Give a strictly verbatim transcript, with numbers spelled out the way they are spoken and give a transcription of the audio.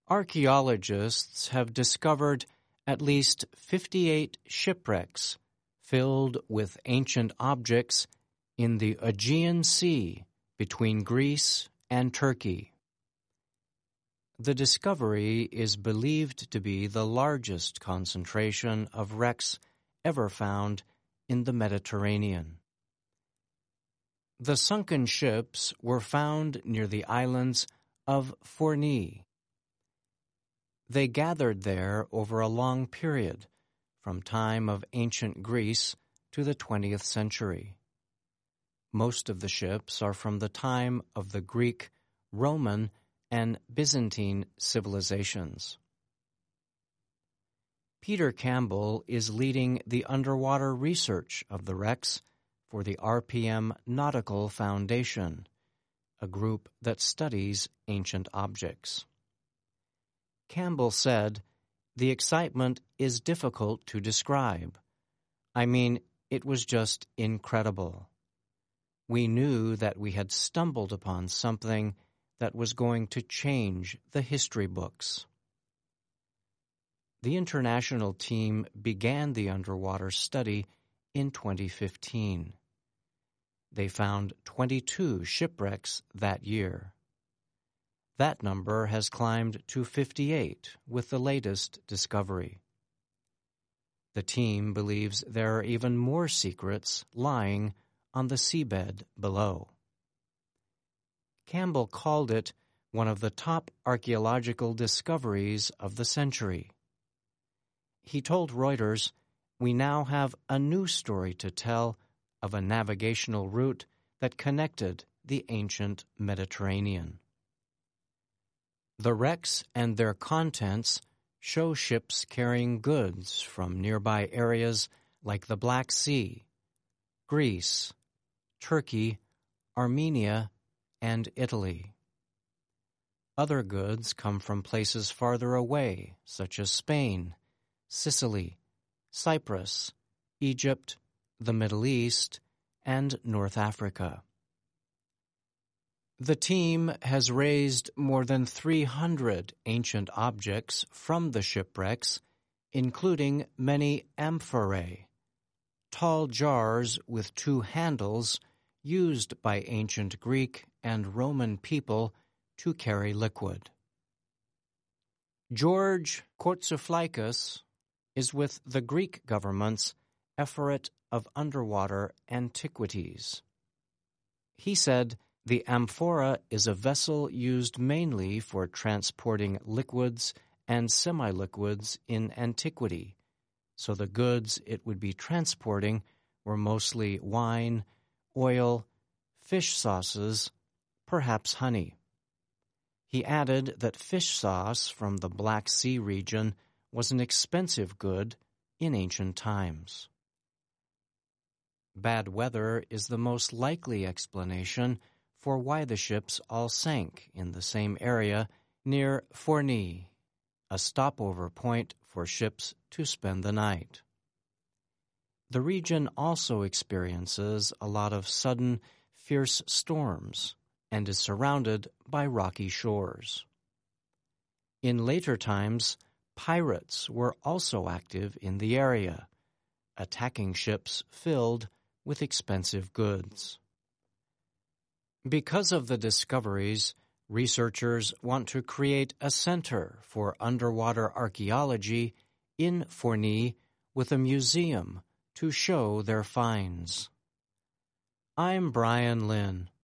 Archaeologists have discovered at least fifty-eight shipwrecks filled with ancient objects in the Aegean Sea between Greece and Turkey. The discovery is believed to be the largest concentration of wrecks ever found in the Mediterranean. The sunken ships were found near the islands of Forni. They gathered there over a long period, from time of ancient Greece to the twentieth century. Most of the ships are from the time of the Greek, Roman, and Byzantine civilizations. Peter Campbell is leading the underwater research of the wrecks for the R P M Nautical Foundation, a group that studies ancient objects. Campbell said, "The excitement is difficult to describe. I mean, it was just incredible. We knew that we had stumbled upon something that was going to change the history books." The international team began the underwater study in twenty fifteen. They found twenty-two shipwrecks that year. That number has climbed to fifty-eight with the latest discovery. The team believes there are even more secrets lying on the seabed below. Campbell called it one of the top archaeological discoveries of the century. He told Reuters, "We now have a new story to tell of a navigational route that connected the ancient Mediterranean." The wrecks and their contents show ships carrying goods from nearby areas like the Black Sea, Greece, Turkey, Armenia, and Italy. Other goods come from places farther away, such as Spain, Sicily, Cyprus, Egypt, the Middle East, and North Africa. The team has raised more than three hundred ancient objects from the shipwrecks, including many amphorae, tall jars with two handles used by ancient Greek and Roman people to carry liquid. George Kourtsouflakis is with the Greek government's Effort of Underwater Antiquities. He said, "The amphora is a vessel used mainly for transporting liquids and semi-liquids in antiquity, so the goods it would be transporting were mostly wine, oil, fish sauces, perhaps honey." He added that fish sauce from the Black Sea region was an expensive good in ancient times. Bad weather is the most likely explanation for why the ships all sank in the same area near Forni, a stopover point for ships to spend the night. The region also experiences a lot of sudden, fierce storms and is surrounded by rocky shores. In later times, pirates were also active in the area, attacking ships filled with expensive goods. Because of the discoveries, researchers want to create a center for underwater archaeology in Forni with a museum to show their finds. I'm Brian Lynn.